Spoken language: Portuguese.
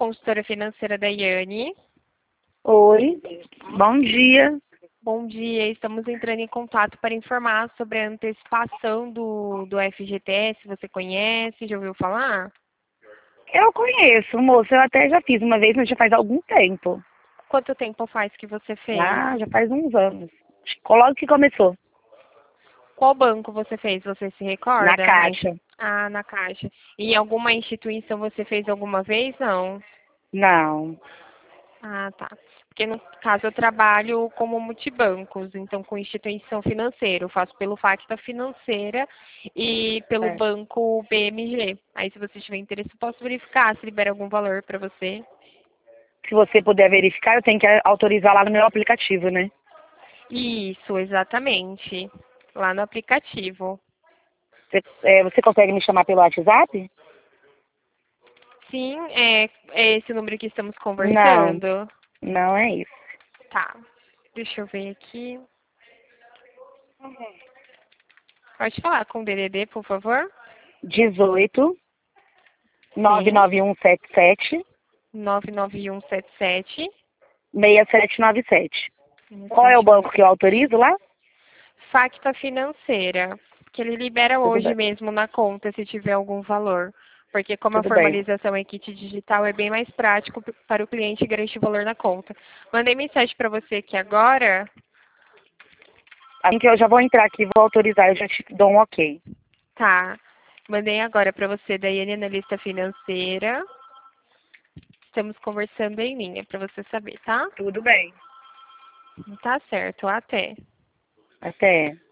consultora financeira da Yane. Oi, bom dia. Bom dia, estamos entrando em contato para informar sobre a antecipação do FGTS. Você conhece? Já ouviu falar? Eu conheço, moço, eu até já fiz uma vez, mas já faz algum tempo. Quanto tempo faz que você fez? Já faz uns anos. Logo que começou, Qual banco você fez? Você se na recorda? Caixa. Na Caixa. E em alguma instituição você fez alguma vez? Não. Não, Ah, tá. Porque no caso eu trabalho como multibancos, então com instituição financeira. Eu faço pelo Facta Financeira e pelo é. banco BMG. Aí se você tiver interesse, eu posso verificar se libera algum valor para você. Se você puder verificar, eu tenho que autorizar lá no meu aplicativo, né? Isso, exatamente. Lá no aplicativo. Você consegue me chamar pelo WhatsApp? Sim, é esse número que estamos Não, conversando? não é isso. Tá. Deixa eu ver aqui. Pode falar com o DDD, por favor? 18 Sim. 99177 99177. 6797. Qual é o banco que eu autorizo lá? Facta Financeira, que ele libera Tudo hoje bem, mesmo na conta se tiver algum valor. Porque como a tudo bem. formalização é kit digital, é bem mais prático para o cliente garantir valor na conta. Mandei mensagem para você aqui agora. Assim que eu já vou entrar aqui, vou autorizar, eu já te dou um ok. Tá. Mandei agora para você, Daiane, analista financeira. Estamos conversando em linha, para você saber, tá? Tudo bem. Tá certo. Até. Até.